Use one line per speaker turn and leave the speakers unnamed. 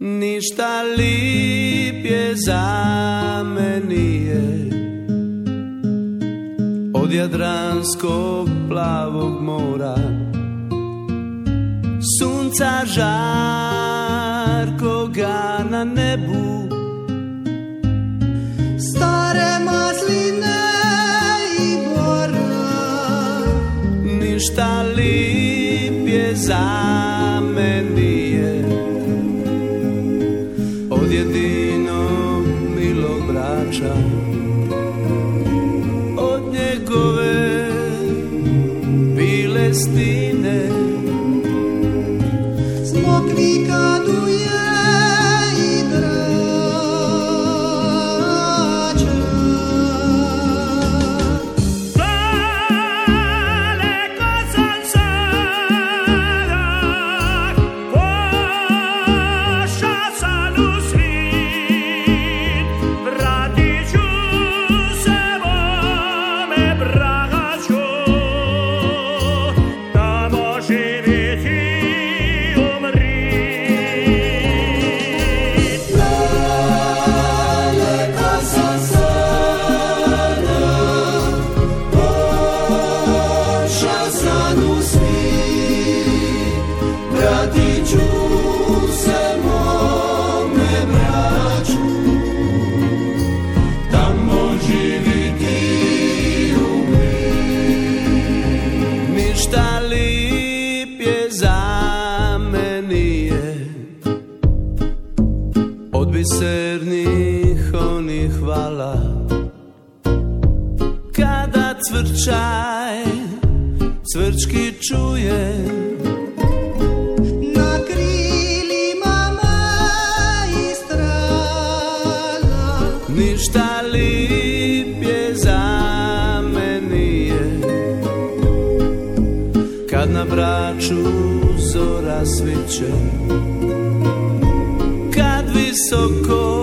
Ništa lipje za me nije od jadranskog plavog mora, sunca žarkoga na nebu,
stare masline i bora.
Ništa lipje za me nije od jedinog milog Brača, od njegove Pilestine.
Smokvika duje i drača.
Daleko sam sada, pošao sam u svit, vratit ću se mome braću, tamo živiti i umrit.
Daleko sam sada, pošao sam u svit, vratit ću se mome braću, tamo živiti i umrit.
Ništa lipje za me nije od bisernih onih vala, kada cvrčaj cvrčki čuje
Na krilima magistrala.
ništa lipje za me nije kad na Braču zora sviće, kad visoko